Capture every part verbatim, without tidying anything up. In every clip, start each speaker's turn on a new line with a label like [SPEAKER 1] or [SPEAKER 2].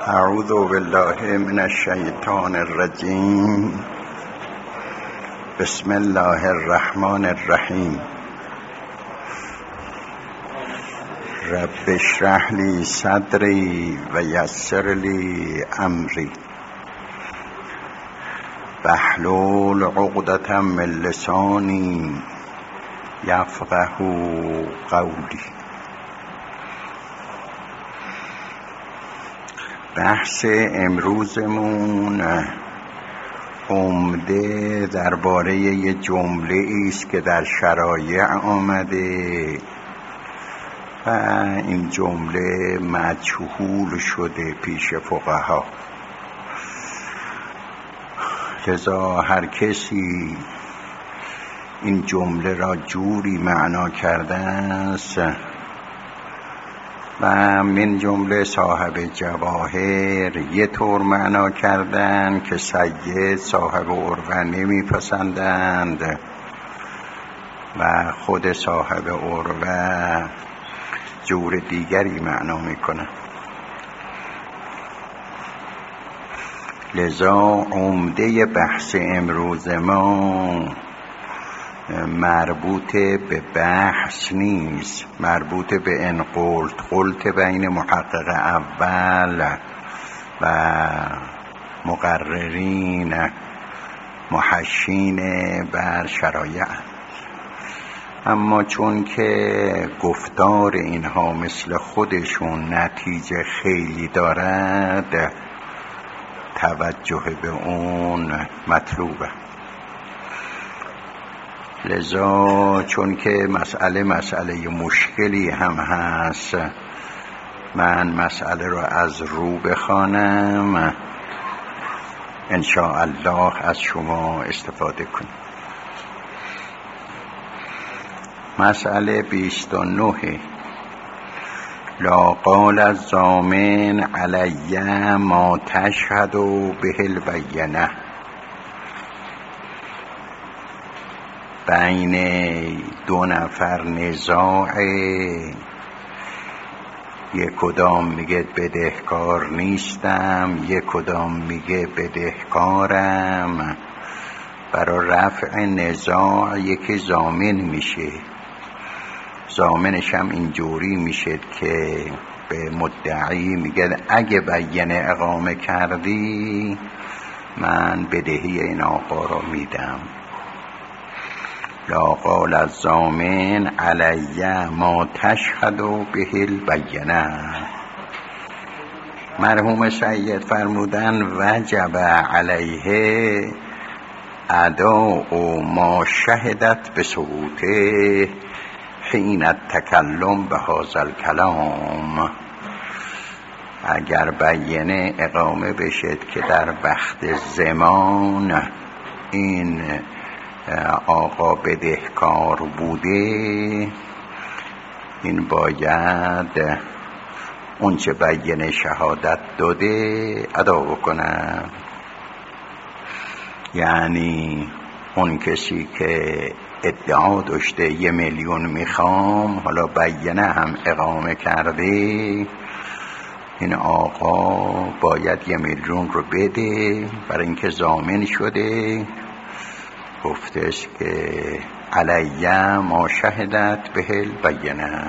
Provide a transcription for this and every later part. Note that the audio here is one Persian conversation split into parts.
[SPEAKER 1] اعوذ بالله من الشیطان الرجیم. بسم الله الرحمن الرحیم. رب اشرح لی صدری و یسر لی امری واحلل عقدة من لسانی یفقهوا قولی. بحث امروزمون عمده درباره یه جمله است که در شرایع آمده و این جمله مجهول شده پیش فقها، لذا هر کسی این جمله را جوری معنا کرده است و من جمله صاحب جواهر یه طور معنا کردن که سید صاحب عروه نمیپسندند و خود صاحب عروه جور دیگری معنا میکنن. لذا عمده بحث امروز ما مربوط به بحث نیست، مربوط به ان قلت قلت بین محقق اول و مقررین محشین بر شرایع. اما چون که گفتار اینها مثل خودشون نتیجه خیلی دارد، توجه به اون مطلوبه. لذا چون که مسئله مسئله مشکلی هم هست، من مسئله رو از رو بخوانم، ان شاء الله از شما استفاده کنیم. مسئله بیست و نه. لا قال الضامن علی ما تشهد به البینه. بین دو نفر نزاع، یک کدام میگه بدهکار نیستم، یک کدام میگه بدهکارم. برای رفع نزاع یکی ضامن میشه، ضامنش هم اینجوری میشه که به مدعی میگه اگه بینه اقامه کردی من بدهی این آقا را میدم. لا قال الضامن علی ما تشهد به البینه. مرحوم سید فرمودن وجب علیه اداء ما شهدت به ثبوته حین التکلم به هذا الکلام. اگر بینه اقامه بشد که در وقت زمان این آقا بدهکار بوده، این باید اون چه بینه شهادت داده ادا بکنه. یعنی اون کسی که ادعا داشته یه میلیون میخوام، حالا بینه هم اقامه کرده، این آقا باید یه میلیون رو بده برای اینکه ضامن شده. گفتش که علیه ما شهدت به البینه.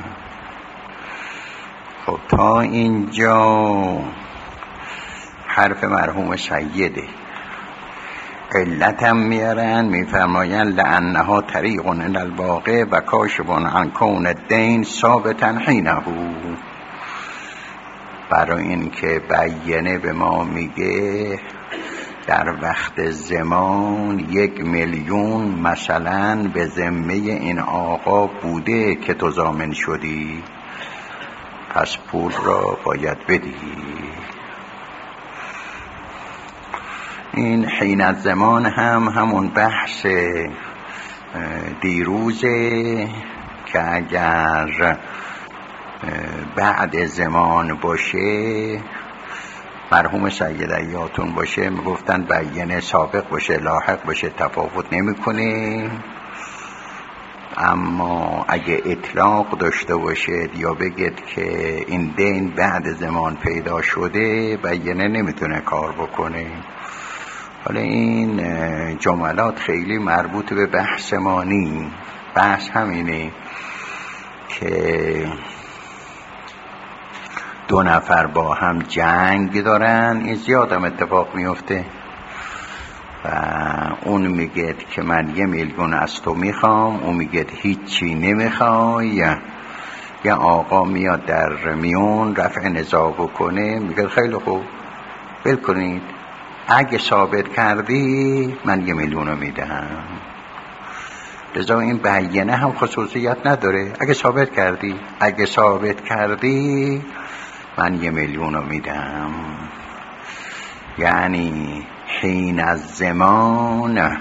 [SPEAKER 1] خب تا اینجا حرف مرحوم سیده. علتم میارن میفرماین لانها طریق الی الواقع و کاشف عن کون الدین ثابتا حینه. برای این که بینه به ما میگه در وقت زمان یک میلیون مثلا به ذمه این آقا بوده که تو ضامن شدی، پس پول را باید بدی. این حین الزمان هم همون بحث دیروزه که اگر بعد زمان باشه، مرحوم سید ایاتون باشه، میگفتن بینه سابق باشه لاحق باشه تفاوت نمیکنه. اما اگه اطلاق داشته باشد یا بگید که این دین بعد زمان پیدا شده، بیانه نمیتونه کار بکنه. حالا این جملات خیلی مربوط به بحث ما نی. بحث همینه که دو نفر با هم جنگ دارن، این زیاد هم اتفاق میفته و اون میگه که من یه میلیون از تو میخوام، اون میگه هیچی نمیخوای. یا آقا میاد در میون رفع نزاع بکنه، میگه خیلی خوب بل کنید، اگه ثابت کردی من یه میلیون رو میدهم. لذا این بیانه هم خصوصیت نداره. اگه ثابت کردی اگه ثابت کردی من یه میلیون رو میدم. یعنی حین از زمان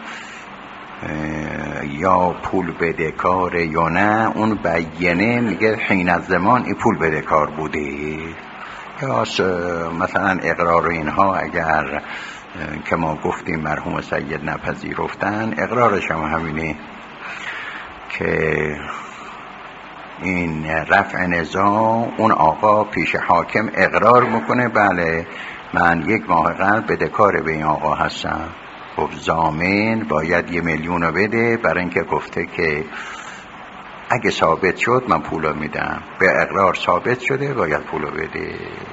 [SPEAKER 1] یا پول بدهکاره یا نه، اون بیانه میگه حین از زمان این پول بدهکار بوده. یا مثلا اقرار اینها اگر که ما گفتیم مرحوم سید نپذیرفتن، اقرارش هم همینه که این رفع نزاع، اون آقا پیش حاکم اقرار میکنه بله من یک ماه قبل بدهکار به این آقا هستم. خب ضامن باید یه میلیون رو بده، برای اینکه گفته که اگه ثابت شد من پولو میدم. به اقرار ثابت شده باید پولو بده.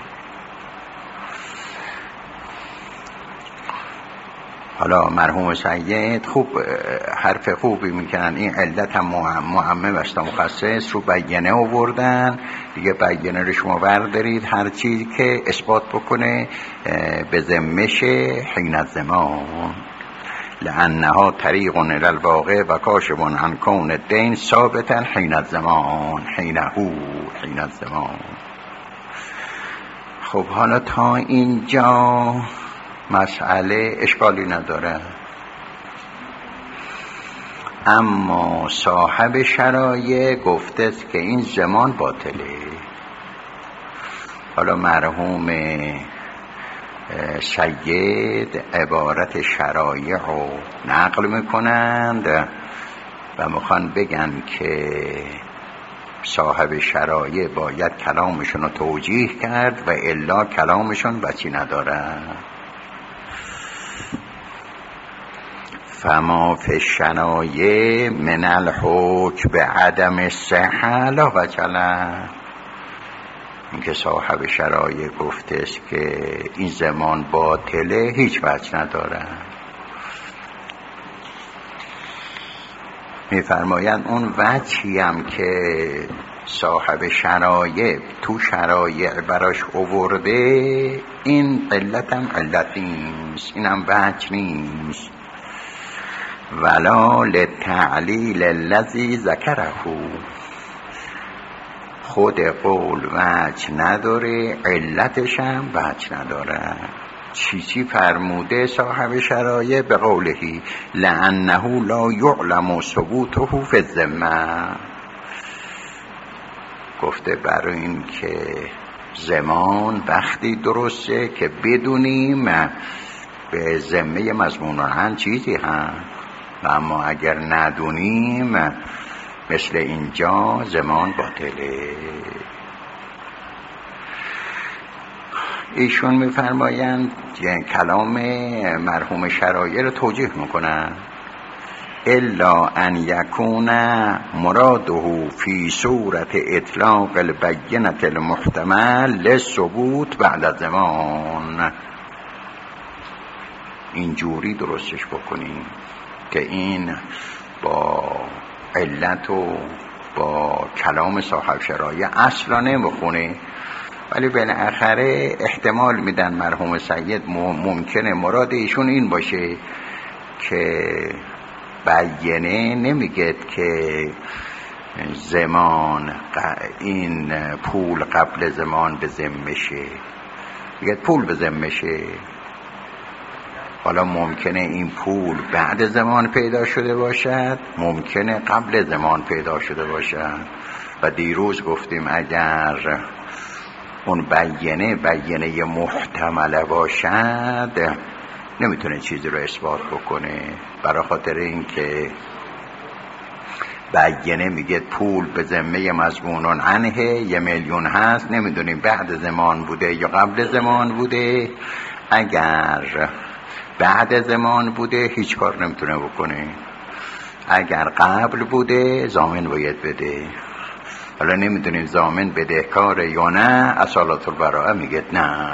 [SPEAKER 1] حالا مرحوم سید خوب حرف خوبی میکنن، این علت هم معمم است مخصص رو بیانه آوردن دیگه. بیانه رو شما بردارید، هر چیزی که اثبات بکنه به ذمش حین الزمان، لانها طریق الی الواقع و کاشف عن کون الدین ثابتا حین الزمان حینه حین الزمان. خب حالا تا اینجا مسئله اشکالی نداره، اما صاحب شرایع گفته است که این زمان باطله. حالا مرحوم سید عبارت شرایع رو نقل میکنند و میخوان بگن که صاحب شرایع باید کلامشون رو توجیه کرد و الا کلامشون بچی نداره. فما فی الشرایع من الحکم به عدم صحة لا وجه له. اینکه صاحب شرایع گفته است که این زمان باطله هیچ وجه نداره. میفرمایند اون وجهی هم که صاحب شرایع تو شرایع براش آورده، این علت هم علت نیست، این هم وجه نیست. ولا للتعلیل الذی ذکره، خود قول وجه نداره، علتش هم وجه نداره. چیزی فرموده صاحب شرایع به قولهی لانه لا یعلم ثبوته فی الذمه، گفته برای این که زمان وقتی درسته که بدونیم به ذمه مضمونان چیزی هم، و اما اگر ندونیم مثل اینجا زمان باطله. ایشون میفرمایند کلام مرحوم شرایع رو توجیه میکنن، الا ان یکون مراده فی صورت اطلاق البینة المحتمل للثبوت بعد از زمان. اینجوری درستش بکنیم که این با علت و با کلام صاحب شرایع اصلا نمیخونه، ولی بالاخره احتمال میدن مرحوم سید ممکنه مراد ایشون این باشه که بیانه نمیگه که زمان این پول قبل زمان به ذمشه، میگه پول به ذمشه. حالا ممکنه این پول بعد زمان پیدا شده باشد، ممکنه قبل زمان پیدا شده باشد. و دیروز گفتیم اگر اون بیانه بیانه محتمله باشد نمیتونه چیزی رو اثبات بکنه، برای خاطر این که بیانه میگه پول به ذمه مضمون عنه یه میلیون هست، نمیدونیم بعد زمان بوده یا قبل زمان بوده. اگر بعد زمان بوده هیچ کار نمیتونه بکنه، اگر قبل بوده ضامن باید بده. حالا نمیدونیم ضامن بدهکاره یا نه، اصالت البراءه میگه نه.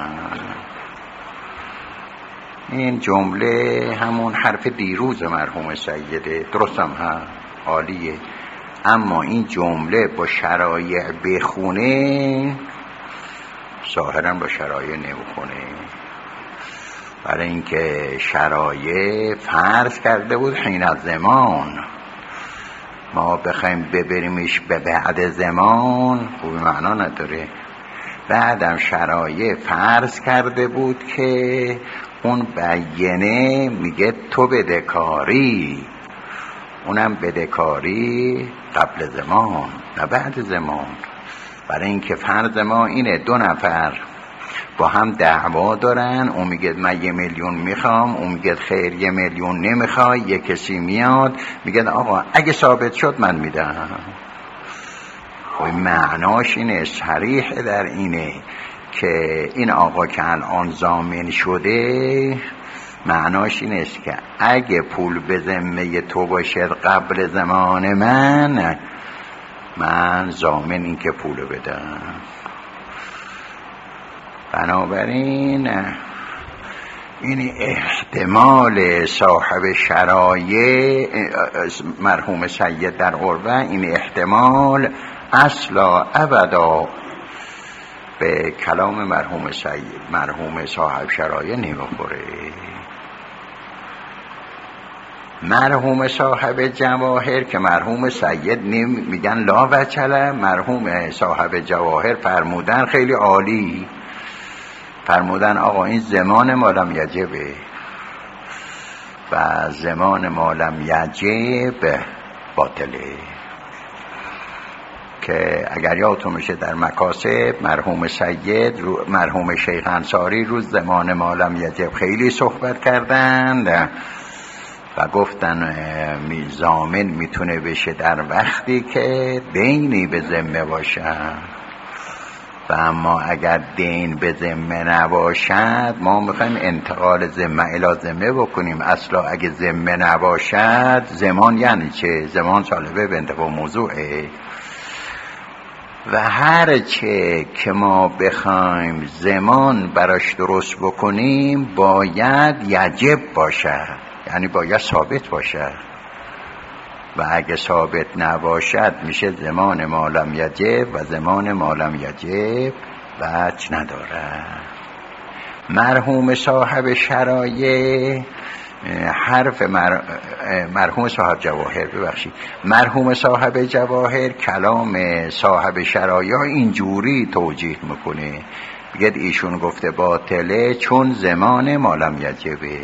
[SPEAKER 1] این جمله همون حرف دیروز مرحوم سیده، درستم ها، عالیه. اما این جمله با شرایع بخونه ظاهراً با شرایع نمیخونه، برای اینکه شرایع فرض کرده بود حین از زمان، ما بخوایم ببریمش به بعد زمان خوبی معنا نداره. بعدم شرایع فرض کرده بود که اون بیانه میگه تو بدهکاری، اونم بدهکاری قبل زمان نه بعد زمان. برای اینکه فرض ما اینه دو نفر با هم دعوا دارن، اون میگه من یه میلیون میخوام، اون میگه خیر یه میلیون نمیخوای، یه کسی میاد میگه آقا اگه ثابت شد من میدم. خب معناش اینه، صریح در اینه که این آقا که الان ضامن شده، معناش این است که اگه پول به ذمه تو باشد قبل زمان من، من ضامن این که پول بدم. بنابراین این احتمال صاحب شرایع مرحوم سید در عربه، این احتمال اصلا ابدا به کلام مرحوم سید مرحوم صاحب شرایع نمیخوره. مرحوم صاحب جواهر که مرحوم سید میگن لا وچله، مرحوم صاحب جواهر فرمودن خیلی عالی، فرمودن آقا این زمان مالم یجبه و زمان مالم یجب باطله. که اگر یادتون میشه در مکاسب مرحوم سید مرحوم شیخ انصاری روز زمان مالم یجب خیلی صحبت کردند و گفتن ضامن میتونه بشه در وقتی که دینی به ذمه باشه، و اما اگر دین به ذمه نباشد ما میخوایم انتقال ذمه الی ذمه بکنیم. اصلا اگه ذمه نباشد زمان یعنی چه؟ زمان طالبه به انتفاع موضوعه، و هر چه که ما بخوایم زمان براش درست بکنیم باید یجب باشه، یعنی باید ثابت باشه، و اگه ثابت نباشد میشه زمان مالم یجب و زمان مالم یجب وجه نداره. مرحوم صاحب شرایع حرف مر... مرحوم صاحب جواهر ببخشید مرحوم صاحب جواهر کلام صاحب شرایع اینجوری توجیه میکنه، میگه ایشون گفته باطله چون زمان مالم یجبه.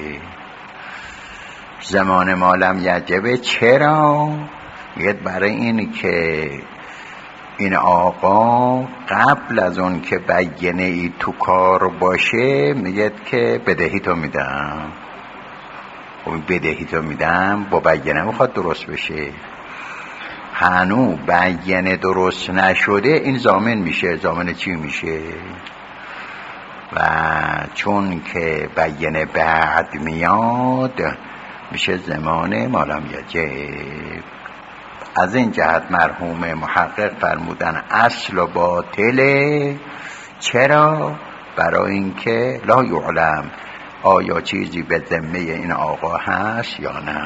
[SPEAKER 1] زمان مالم یجبه چرا؟ میگه برای این که این آقا قبل از اون که بیانه ای تو کار باشه میگه که بدهی تو میدم، اون بدهی تو میدم با بیانه میخواد درست بشه، هنو بیانه درست نشده این ضامن میشه. ضامن چی میشه؟ و چون که بیانه بعد میاد میشه زمان مالم یجب. از این جهت مرحوم محقق فرمودن اصل و باطله. چرا؟ برای اینکه لا یعلم آیا چیزی به ذمه این آقا هست یا نه.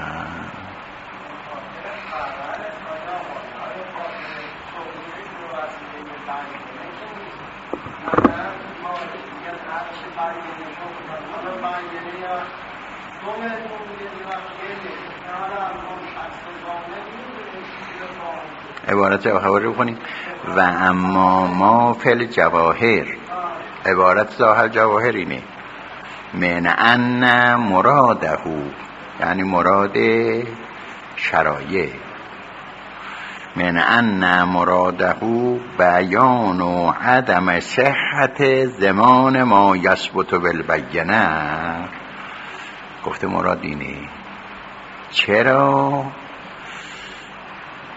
[SPEAKER 1] عبارت جواهر رو کنیم و اما ما فعل جواهر، عبارت ظاهر جواهر اینه من ان مراده، یعنی مراد شرایع، من ان مراده بیان و عدم صحت زمان ما یثبت بالبینه. گفته مراد اینه. چرا؟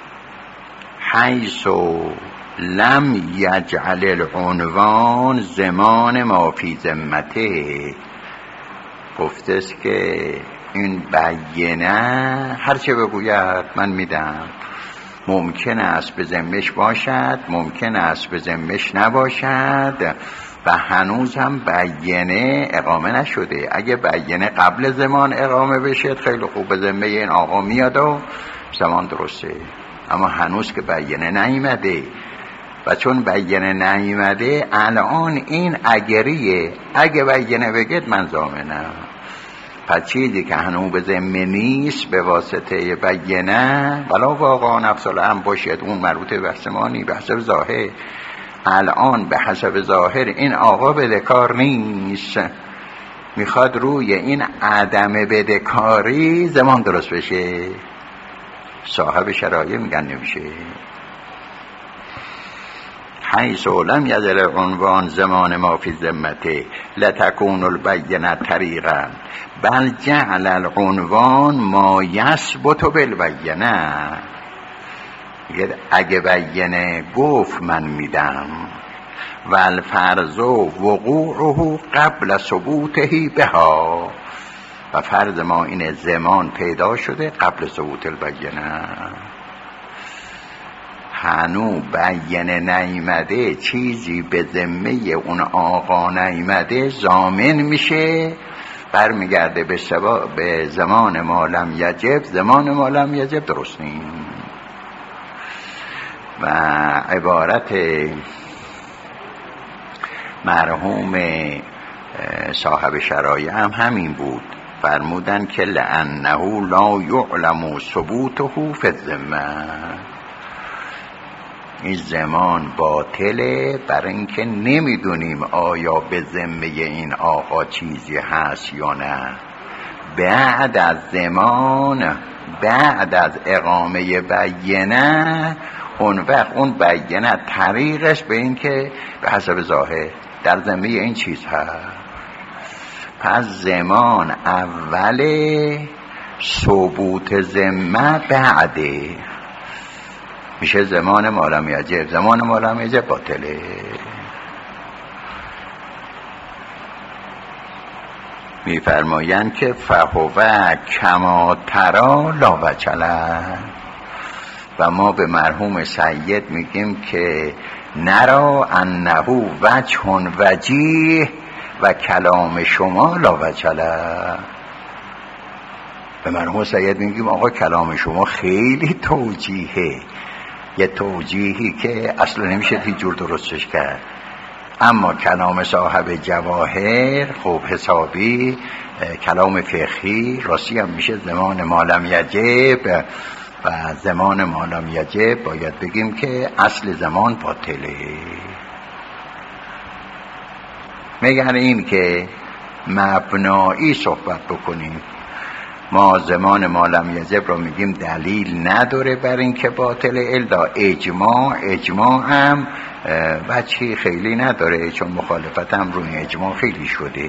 [SPEAKER 1] حیث لم یجعل العنوان زمان ما فی ذمته. گفته است که این بیانه هر چه بگوید من میدم، ممکن است به ذمش باشد، ممکن است به ذمش نباشد و هنوز هم بیانه اقامه نشده. اگه بیانه قبل زمان اقامه بشه خیلی خوب، به ذمه این آقا میاد و زمان درسته، اما هنوز که بیانه نیامده و چون بیانه نیامده الان این اگریه، اگه بیانه بگید من ضامنم. پس چیزی که هنوز به ذمه نیست به واسطه بیانه ولا واقعا نفس الامر باشد، اون مربوط به بحث ما نی، بحث ظاهر. الان به حسب ظاهر این آقا بدهکار نیست، میخواد روی این عدم بدهکاری زمان درست بشه. صاحب شرایع میگن نمیشه. حیث لم یجعل العنوان زمان ما فی ذمته لتکون البینه طریقا بل جعل العنوان ما یثبت بالبینه. اگه بیانه گفت من میدم و الفرض وقوعه قبل ثبوته بها، و فرض ما اینه زمان پیدا شده قبل ثبوت البینه. هنو بیانه نیامده، چیزی به ذمه اون آقا نیامده، ضامن میشه، برمیگرده به سبا به زمان ما لم یجب. زمان ما لم یجب درست نیست. و عبارت مرحوم صاحب شرایع هم همین بود، فرمودن که لأنه لا یعلم ثبوته فی الذمه. این زمان باطله برای اینکه نمیدونیم آیا به ذمه این آقا چیزی هست یا نه. بعد از زمان، بعد از اقامه بیانه، اون وقت اون بیانه طریقش به این که به حسب ظاهر در ذمه این چیز هست. پس زمان اوله، ثبوت ذمه بعده، میشه زمان ما لم یجب. زمان ما لم یجب باطله. میفرمایند که فهو کما ترا لا وجه له. و ما به مرحوم سید میگیم که نرا انه وجه وجیه و کلام شما لا وجه له. به مرحوم سید میگیم آقا کلام شما خیلی توجیهه، یه توجیهی که اصلا نمیشه هیچ جور درستش کرد. اما کلام صاحب جواهر خوب حسابی کلام فقهی راستی هم میشه زمان ما لم یجب. و زمان ما لم یجب باید بگیم که اصل زمان باطله. مگر این که مبنایی صحبت بکنیم، ما زمان ما لم یجب رو میگیم دلیل نداره بر این که باطله، الا اجماع. اجماع هم بچی خیلی نداره، چون مخالفت هم روی اجماع خیلی شده.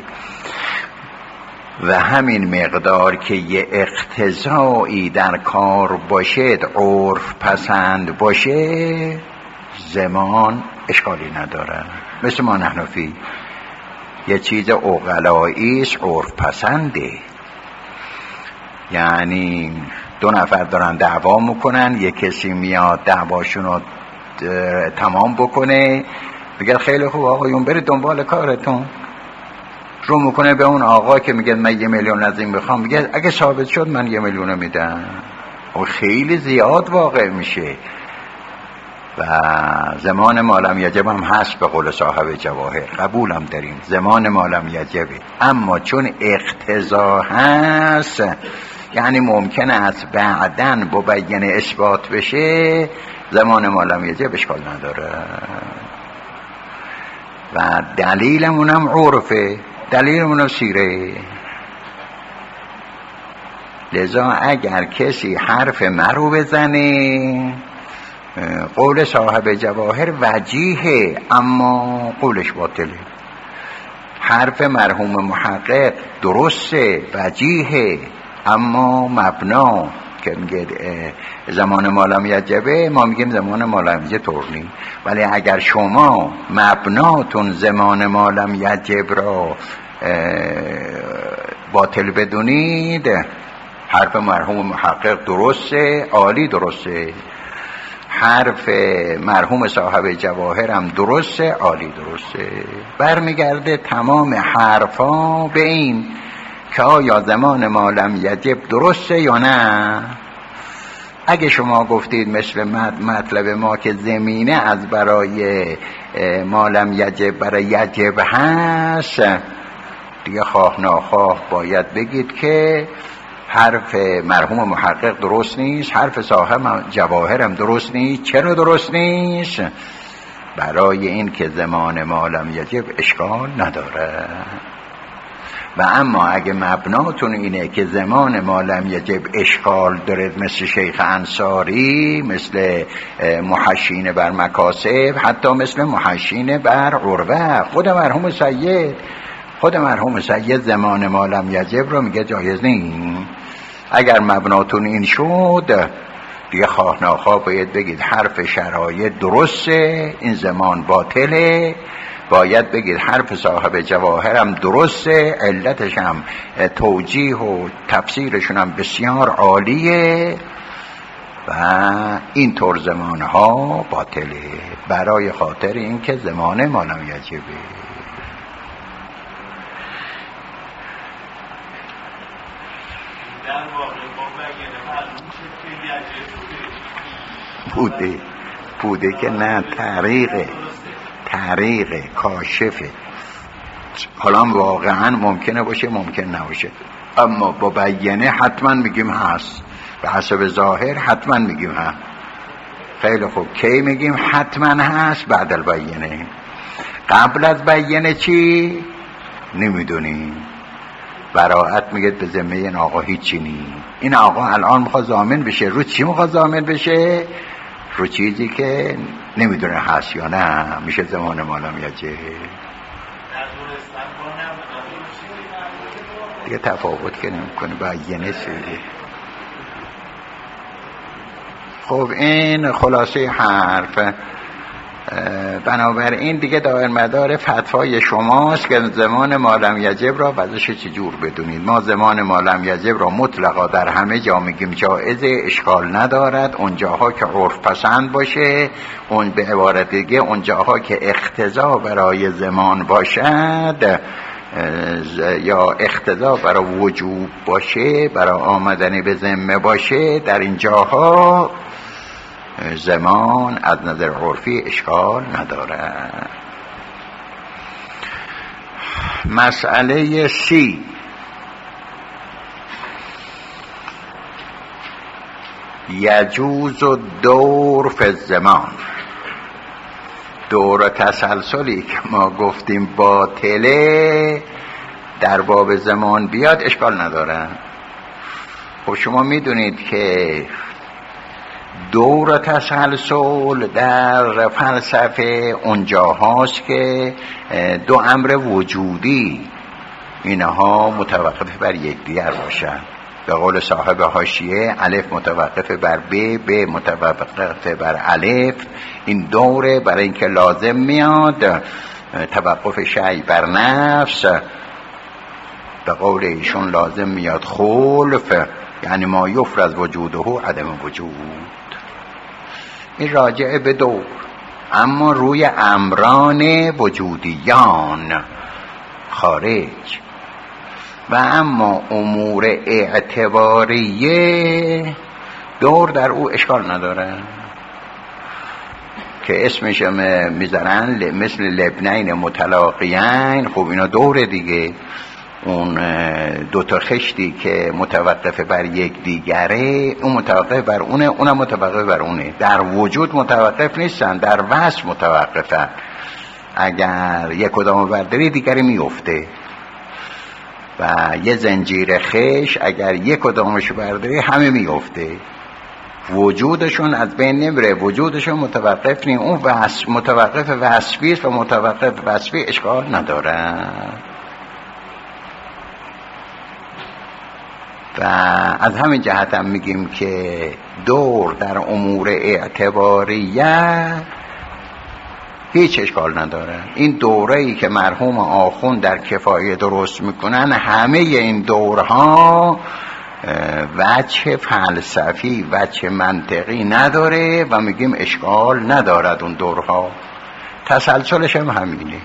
[SPEAKER 1] و همین مقدار که یه اقتضایی در کار باشد، عرف پسند باشه، زمان اشکالی نداره. مثل ما نحنفی یه چیز عقلاییش عرف پسنده، یعنی دو نفر دارن دعوا میکنن، یه کسی میاد دعواشون رو تمام بکنه، بگه خیلی خوب آقایون برید دنبال کارتون، رو میکنه به اون آقا که میگه من یه میلیون از این بخوام، میگه اگه ثابت شد من یه میلیون میدم. و خیلی زیاد واقع میشه. و زمان ما لم یجب هم هست به قول صاحب جواهر، قبولم داریم زمان ما لم یجبه، اما چون اقتضا هست، یعنی ممکنه است بعداً با بیانه اثبات بشه، زمان ما لم یجب اشکال نداره. و دلیلمون هم عرفه، دلیلمون هم سیره. لذا اگر کسی حرف مرو بزنه، قول صاحب جواهر وجیه اما قولش باطله. حرف مرحوم محقق درسته، وجیه، اما مبنا که میگه زمان ما لم یجبه، ما میگیم زمان ما لم یجب طور نیست. ولی اگر شما مبناتون زمان ما لم یجب را باطل بدونید، حرف مرحوم محقق درسته، عالی درسته، حرف مرحوم صاحب جواهر هم درسته، عالی درسته. برمیگرده تمام حرفا به این که آیا زمان ما لم یجب درسته یا نه. اگه شما گفتید مثل مطلب ما که زمینه از برای ما لم یجب برای یجب هست، دیگه خواه ناخواه باید بگید که حرف مرحوم محقق درست نیست، حرف صاحب جواهر هم درست نیست. چرا درست نیست؟ برای این که زمان ما لم یجب اشکال نداره. و اما اگه مبناتون اینه که زمان ما لم یجب اشکال داره، مثل شیخ انصاری، مثل محشین بر مکاسب، حتی مثل محشین بر عروه، خود مرحوم سید خود مرحوم سید زمان ما لم یجب رو میگه جایز نیست. اگر مبناتون این شد، دیگه خواه ناخواه باید بگید حرف شرایط درسته، این زمان باطله. باید بگید حرف صاحب جواهر هم درسته، علتش هم توجیه و تفسیرشون هم بسیار عالیه و این طور زمانها باطله، برای خاطر این که زمان ما لم یجبه. بوده بوده که نه، طریقه طریقه کاشفه. حالا واقعا ممکنه باشه، ممکن نباشه، اما با بیانه حتما میگیم هست، به حسب ظاهر حتما میگیم هست. خیلی خوب، کی میگیم حتما هست؟ بعد البیانه. قبل از بیانه چی؟ نمیدونیم. براءت میگه به ذمه این آقا هیچی نی. این آقا الان میخواد ضامن بشه. رو چی میخواد ضامن بشه؟ رو چیزی که نمیدونه هست یا نه. میشه زمان ما لم یجب. دیگه تفاوت که نمیکنه، بیانه سیده. خب این خلاصه حرف. بنابراین دیگه دائر مدار فتوای شماست که زمان ما لم یجب را وضعش چجور بدونید. ما زمان ما لم یجب را مطلقا در همه جا میگیم جائزه، اشکال ندارد. اونجاها که عرف پسند باشه، اون به عبارت دیگه اونجاها که اقتضا برای زمان باشد یا اقتضا برای وجوب باشه، برای آمدن به ذمه باشه، در این جاها زمان از نظر عرفی اشکال نداره. مسئله سی، یجوز الدور فی الزمان. دور تسلسلی که ما گفتیم باطله، در باب زمان بیاد اشکال نداره. خب شما میدونید که دور تسلسل در فلسفه اونجا هاست که دو امر وجودی اینها متوقف بر یکدیگر باشن. به قول صاحب حاشیه، الف متوقف بر ب، ب متوقف بر الف. این دوره برای اینکه لازم میاد توقف شیء بر نفس، به قول ایشون لازم میاد خلف، یعنی ما یفرض وجوده عدم وجود. این راجع به دور، اما روی امران وجودیان خارج. و اما امور اعتباریه دور در او اشکال نداره که اسمش میذارن مثل لبنین متلاقیین. خب اینا دور دیگه. اون دوتا خشتی که متوقف بر یک دیگره، اون متوقف بر اونه، اونم متوقف بر اونه. در وجود متوقف نیستن، در وصف متوقفن. اگر یک کدامو برداری دیگری میفته. و یه زنجیر خش اگر یک کدامش برداری همه میفته. وجودشون از بین نمیره، وجودشون متوقف نیست. اون وصف متوقف وصفی است و متوقف وصفی اشکال نداره. و از همین جهت هم میگیم که دور در امور اعتباریت هیچ اشکال نداره. این دوره‌ای که مرحوم آخوند در کفایه درست میکنن، همه این دورها وجه فلسفی وجه منطقی نداره و میگیم اشکال ندارد اون دورها. تسلسلش هم همینه.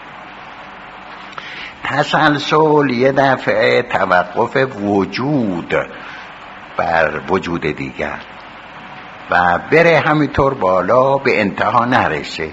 [SPEAKER 1] تسلسل یه دفعه توقف وجود بر وجود دیگر و بره همینطور بالا به انتها نرسه.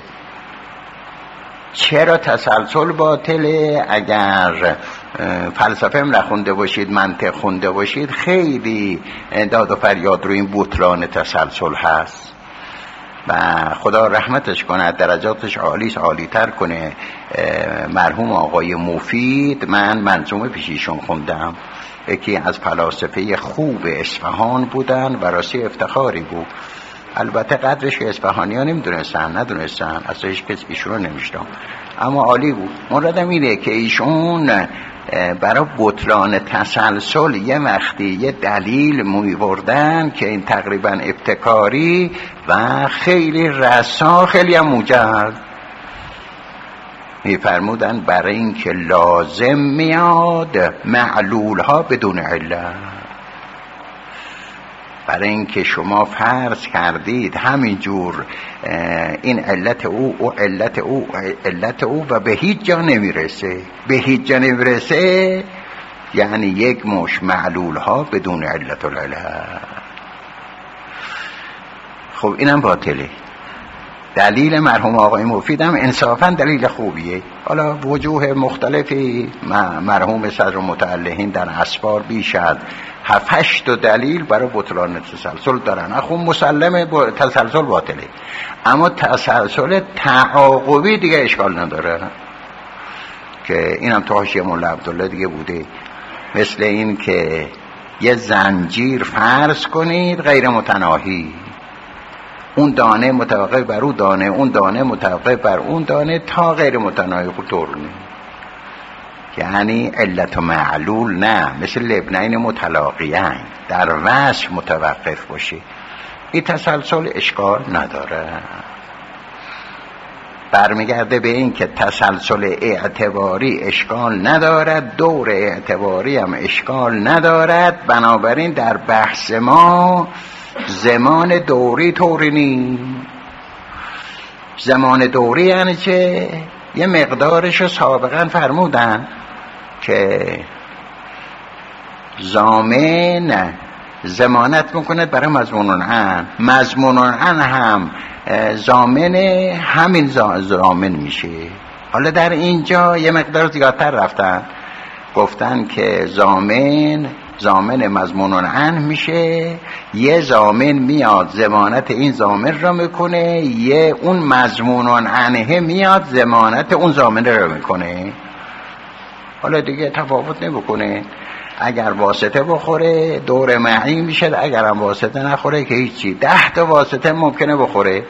[SPEAKER 1] چرا تسلسل باطله؟ اگر فلسفه هم نخونده باشید، منطق خونده باشید، خیلی داد و فریاد رو این بطلان تسلسل هست و خدا رحمتش کنه، درجاتش عالیش عالی تر کنه. مرحوم آقای مفید، من منظومه پیشیشون خوندم، یکی از فلاسفه خوب اصفهان بودن و راستی افتخاری بود. البته قدرش که اصفهانی ها نمیدونستن ندونستن اصلا هیچ کس ایشون رو نمیشتم، اما عالی بود. مرادم اینه که ایشون برای بطلان تسلسل یه وقتی یه دلیل می‌بردن که این تقریبا ابتکاری و خیلی رسا، خیلی هم موجز می‌فرمودن برای این که لازم میاد معلول ها بدون علت. برای اینکه شما فرض کردید همینجور این علت او او علت او علت او و به هیچ جا نمیرسه، به هیچ جا نمیرسه، یعنی یک مش معلول ها بدون علت العلت. خب اینم باطله. دلیل مرحوم آقای مفید هم انصافا دلیل خوبیه. حالا وجوه مختلفی مرحوم صدر متعلهین در اسفار بیش از هفتش تا دلیل برای بطلان تسلسل دارن. اخو مسلمه با تسلسل باطله، اما تسلسل تعاقبی دیگه اشکال نداره که اینم تو حاشیه مولا عبدالله دیگه بوده. مثل این که یه زنجیر فرض کنید غیر متناهی، اون دانه متوقف بر اون دانه، اون دانه متوقف بر اون دانه تا غیر متناهی خطور نید، یعنی علت و معلول نه، مثل لبنین متلاقیین در وصف متوقف باشه. این تسلسل اشکال نداره. برمیگرده به این که تسلسل اعتباری اشکال ندارد، دور اعتباری هم اشکال ندارد. بنابراین در بحث ما زمان دوری طوری نیست. زمان دوری یعنی چه؟ یه مقدارشو سابقا فرمودن که ضامن ضمانت میکند برای مضمون العن، مضمون العن هم ضامن همین ضامن میشه. حالا در اینجا یه مقدار زیادتر رفتن، گفتن که ضامن ضامن مضمون العن میشه، یه ضامن میاد ضمانت این ضامن را میکنه، یه اون مضمون العنه میاد ضمانت اون ضامن را میکنه. حالا دیگه تفاوت نمیکنه، اگر واسطه بخوره دور معی میشه، اگر هم واسطه نخوره که هیچی. ده تا واسطه ممکنه بخوره.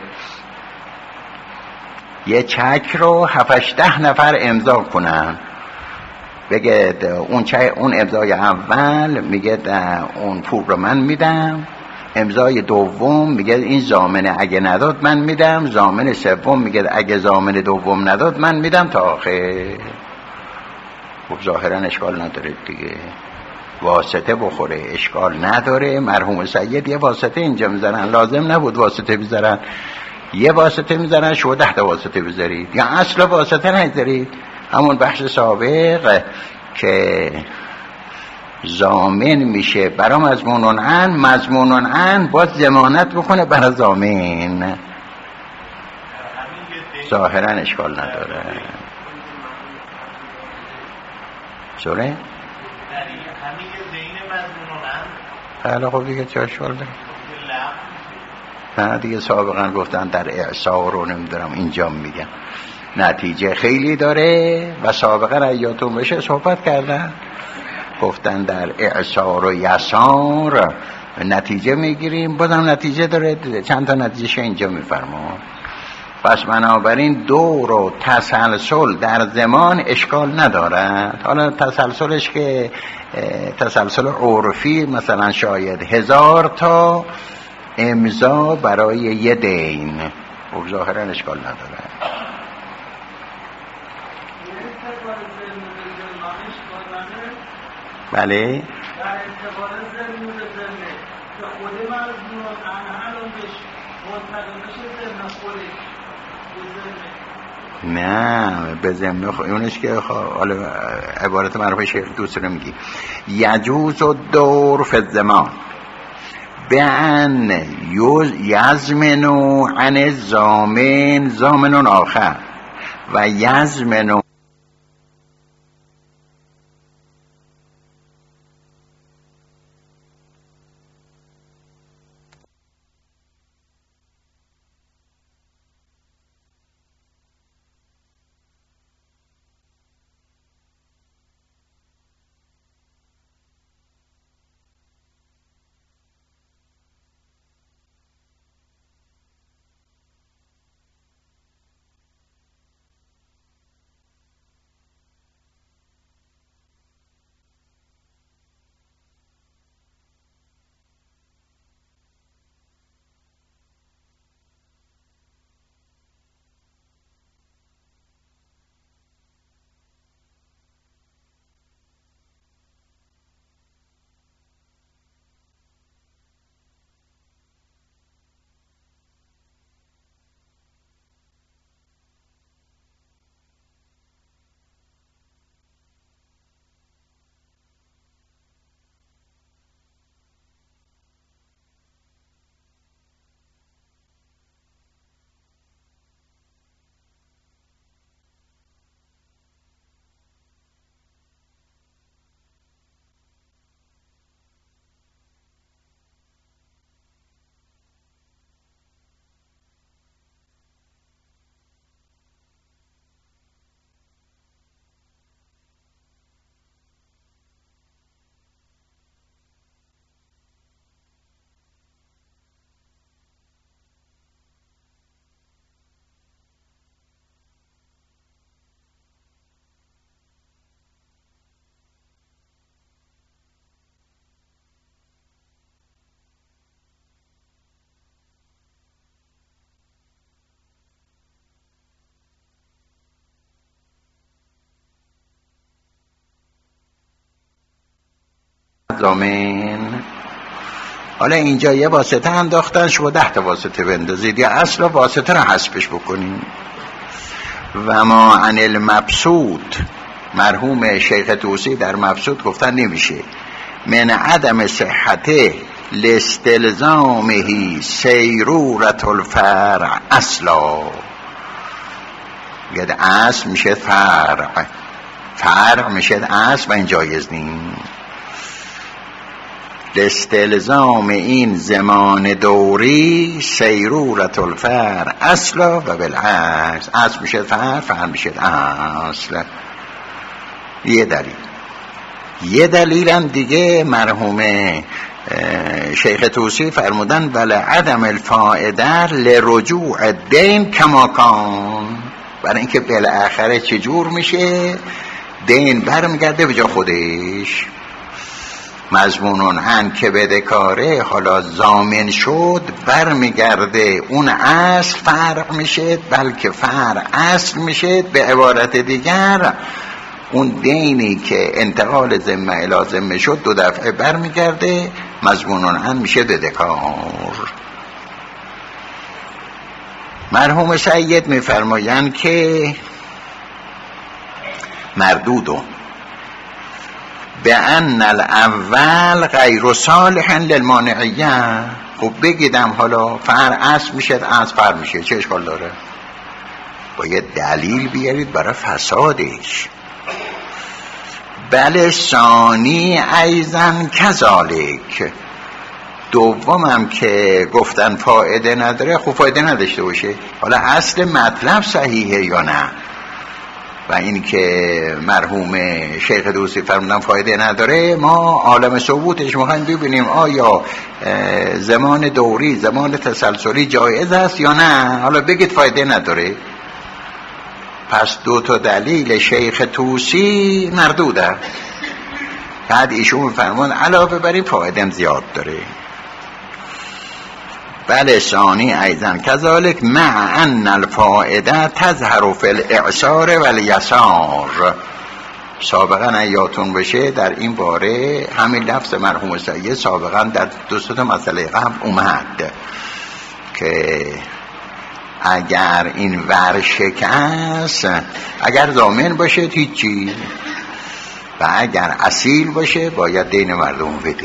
[SPEAKER 1] یه چک رو هفتش ده نفر امضا کنن، بگه اون چه اون امضای اول میگه اون پول رو من میدم، امضای دوم میگه این ضامن اگه نداد من میدم، ضامن سوم میگه اگه ضامن دوم نداد من میدم تا آخر. خب ظاهرا اشکال نداره دیگه، واسطه بخوره اشکال نداره. مرحوم سید یه واسطه اینجا میذارن، لازم نبود واسطه بذارن، یه واسطه میذارن، شما ده تا واسطه بذارید یا اصلا واسطه نذارید. همون بحث سابق که ضامن میشه برای مضمون العن، مضمون العن باز ضمانت بکنه برای ضامن، ظاهرا اشکال نداره. سوره؟ همین زین مضمون العن. خب دیگه چه اشکال داره؟ نه دیگه سابقا گفتن در اعصار رو نمیدونم اینجا میگن نتیجه خیلی داره و سابقا ایاتون بشه صحبت کردن، گفتن در اعصار و یسار نتیجه میگیریم، بازم نتیجه داره، چند تا نتیجه اینجا میفرما. پس بنابراین دور و تسلسل در زمان اشکال ندارد. حالا تسلسلش که تسلسل عرفی مثلا شاید هزار تا امضا برای یه دین، خب ظاهرا اشکال نداره. بله نه به ذمه خود اونش که حالا عبارت معروف شیخ دوست رو میگی یجوز و دور فی الزمان به ان یزمنو عن زامن زامنون آخر و یزمنو زامن. حالا اینجا یه واسطه انداختن، شما ده تا واسطه بندازید یا اصل واسطه رو حذفش بکنید. و ما عن المبسوط، مرحوم شیخ طوسی در مبسوط گفتن نمیشه من عدم صحته لاستلزامه سیرورت الفرع اصلا. یعنی اصل میشه فرع، فرع میشه اصل و این جایز نیست. لاستلزام این زمان دوری سیرورت الفرع اصلا و بالعکس، اصل میشه فرع، فرع میشه اصل. یه دلیل. یه دلیل هم دیگه مرحوم شیخ طوسی فرمودن بله عدم الفائده لرجوع دین کما کان، برای اینکه بالاخره چجور میشه دین برمیگرده به جا خودش. مضمونون ان که بدهکاره حالا ضامن شد برمیگرده اون اصل فرق میشه، بلکه فرق اصل میشه. به عبارت دیگر اون دینی که انتقال ذمه الی ذمه شد دو دفعه برمیگرده، مضمونون ان میشه بدهکار. مرحوم سید میفرمایند که مردودون به ان الاول غیر صالح للمانعیه. خب بگیدم حالا فر اصل میشه، اصل فر میشه، چه اشکال داره؟ باید دلیل بیارید برای فسادش. بله ثانی ایزن کذالک، دومم که گفتن فایده نداره، خب فایده نداشته باشه. حالا اصل مطلب صحیحه یا نه؟ و این که مرحوم شیخ دوستی فرمودن فایده نداره، ما عالم ثبوتش میخوایم ببینیم آیا زمان دوری زمان تسلسلی جایز است یا نه. حالا بگید فایده نداره، پس دو تا دلیل شیخ توسی مردوده. بعد ایشون فرمود علاوه بر این فایده زیاد داره. بله ثانی ایضا کذالک مع ان الفائده تظهر فی الاعسار و الیسار. سابقا ایاتون بشه در این باره همین لفظ مرحوم سید سابقا در دو تا مسئله قبل اومد که اگر این ورشکست، اگر ضامن باشه هیچی، و اگر اصیل باشه باید دین مردم بده.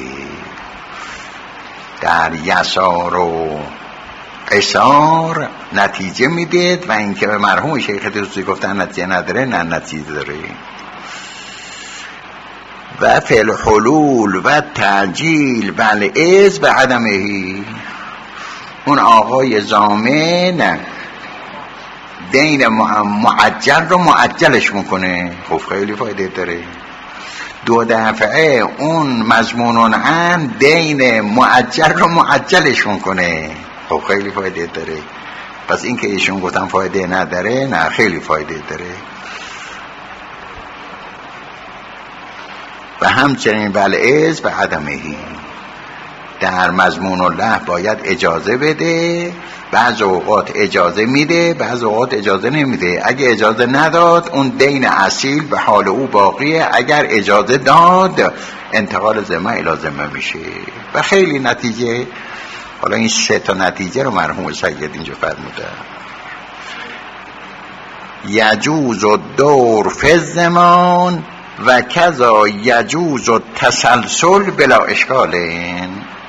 [SPEAKER 1] در یسار و قصار نتیجه میدید و اینکه به مرحوم شیخ دوستی گفتن نتیجه نداره، نه نتیجه داره. و فی الحلول و تعجیل بل از به عدمهی، اون آقای ضامن دین معجل رو معجلش میکنه، خب خیلی فایده داره. دو دفعه اون مضمونون عن دین معجل رو معجلش میکنه، خب خیلی فایده داره. پس این که ایشون گفتن فایده نداره، نه خیلی فایده داره. و همچنین بلعز به عدمهی، در مضمون الله باید اجازه بده، بعض اوقات اجازه میده، بعض اوقات اجازه نمیده. اگه اجازه نداد اون دین اصیل به حال او باقیه، اگر اجازه داد انتقال ذمه الی ذمه میشه و خیلی نتیجه. حالا این سه تا نتیجه رو مرحوم سید اینجا فرموده. یجوز الدور فی الزمان و کذا یجوز التسلسل بلا اشکالین.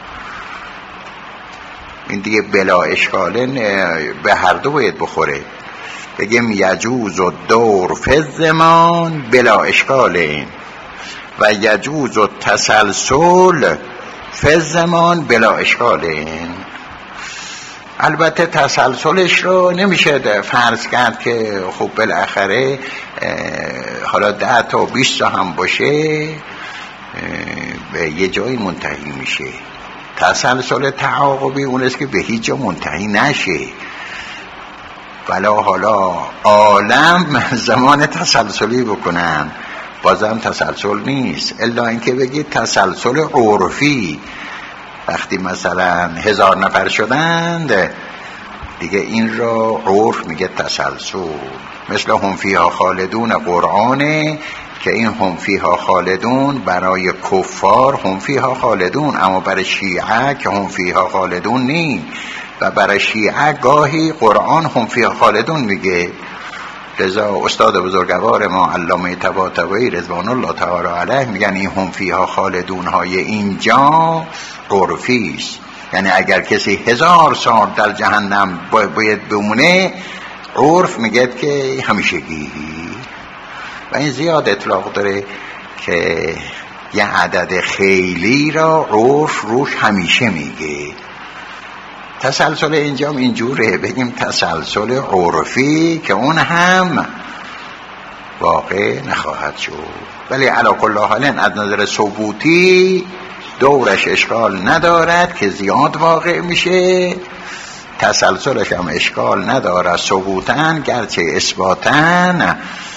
[SPEAKER 1] این دیگه بلا اشکالین به هر دو باید بخوره. بگیم یجوز الدور فی الزمان بلا اشکالین و یجوز التسلسل فی الزمان بلا اشکالین. البته تسلسلش رو نمیشه فرض کرد که خب بالاخره حالا ده تا بیست تا هم باشه به یه جایی منتهی میشه. تسلسل تعاقبی اون است که به هیچ جا منتهی نشه. ولی حالا عالم زمان تسلسلی بکنن بازم تسلسل نیست، الا اینکه بگید تسلسل عرفی. وقتی مثلا هزار نفر شدند دیگه این را عرف میگه تسلسل. مثل هم فیها خالدون قرآنه که این هم فیها خالدون برای کفار هم فیها خالدون، اما برای شیعه که هم فیها خالدون نی، و برای شیعه گاهی قرآن هم فیها خالدون میگه. لذا استاد بزرگوار ما علامه طباطبایی رضوان الله تعالی علیه میگن این هم فیها خالدون های اینجا عرفی است، یعنی اگر کسی هزار سال در جهنم باید بمونه عرف میگه که همیشگی. و این زیاد اطلاق داره که یه عدد خیلی را عرف روش همیشه میگه. تسلسل اینجام اینجوره، بگیم تسلسل عرفی که اون هم واقع نخواهد شد. ولی علی کل حال از نظر ثبوتی دورش اشکال ندارد که زیاد واقع میشه، تسلسلش هم اشکال ندارد ثبوتاً گرچه اثباتاً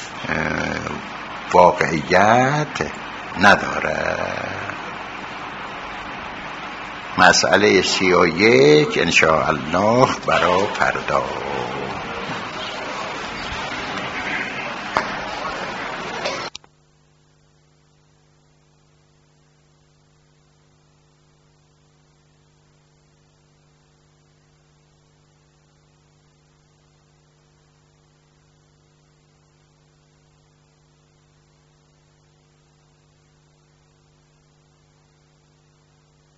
[SPEAKER 1] واقعیت ندارد. مسئله سی و یک انشاءالله برای فردا.